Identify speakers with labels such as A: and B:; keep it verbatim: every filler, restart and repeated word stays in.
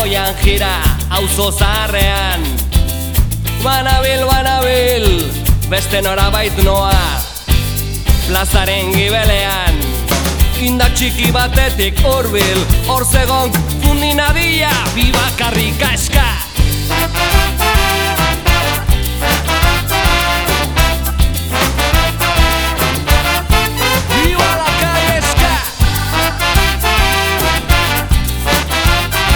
A: goian jira, auzo zaharrean. Banabil, banabil, beste norabait noa, plazaren gibelean. Indak txiki batetik hurbil, hor zegon fundinadia, bi bakarrik eska.